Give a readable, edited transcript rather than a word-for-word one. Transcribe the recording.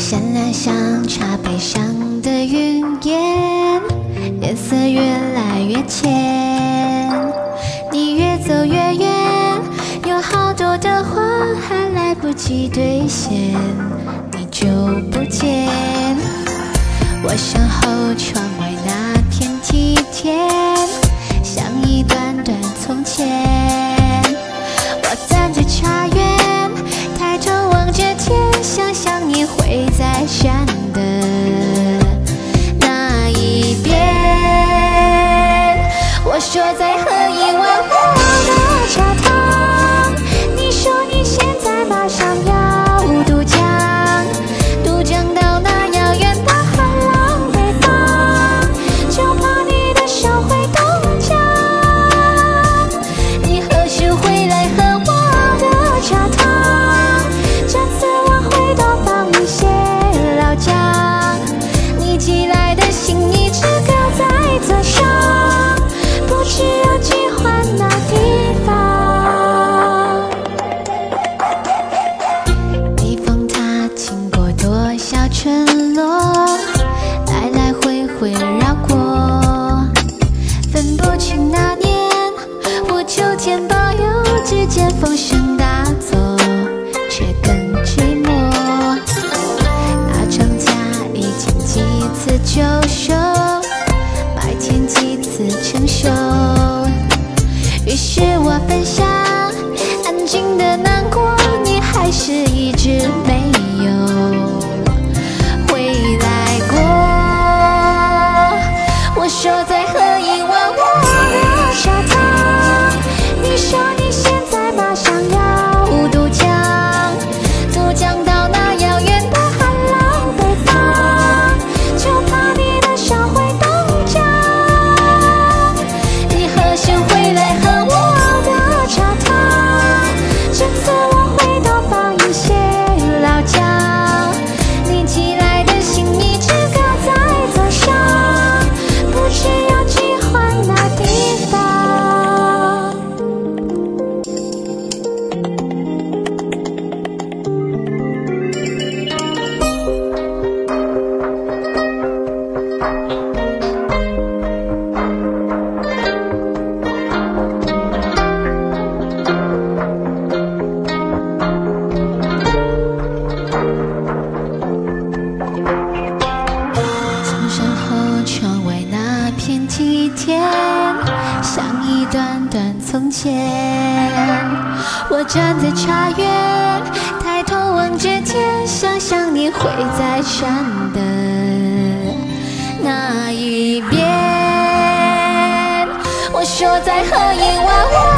绚烂像茶杯上的云烟，颜色越来越浅，你越走越远，有好多的话还来不及兑现，你就不见。我身后窗外那片梯田，像一段段从前。我站在茶园，抬头望着天，想象你会在山的那一边。我说再喝一碗我的茶汤，你说你现在马上要渡江，渡江到那遥远的寒冷北方，就怕你的手会冻僵。你何时回来喝我的茶汤？这次我会多放一些老姜，你寄来的信一直搁在桌上，不知要寄还哪地方。北风它经过多少村落，来来回回绕过，分不清那年我秋天保佑之间风声大作，却更寂寞。那庄稼已经几次秋收，麦田几次成熟，于是我分享安静的难过，你还是一直没有回来过。我说再喝一碗我的茶汤，你说你现在马上要渡江，渡江到那遥远的寒冷北方，就怕你的手会冻僵。你何时回来喝我的茶汤？这次我会多放一些老姜，你寄来的信一直搁在桌上，不知要寄还哪地方。从身后窗外那片梯田，像一段段从前。我站在茶园，抬头望着天，想象你会在山的那一边。我说再喝一碗我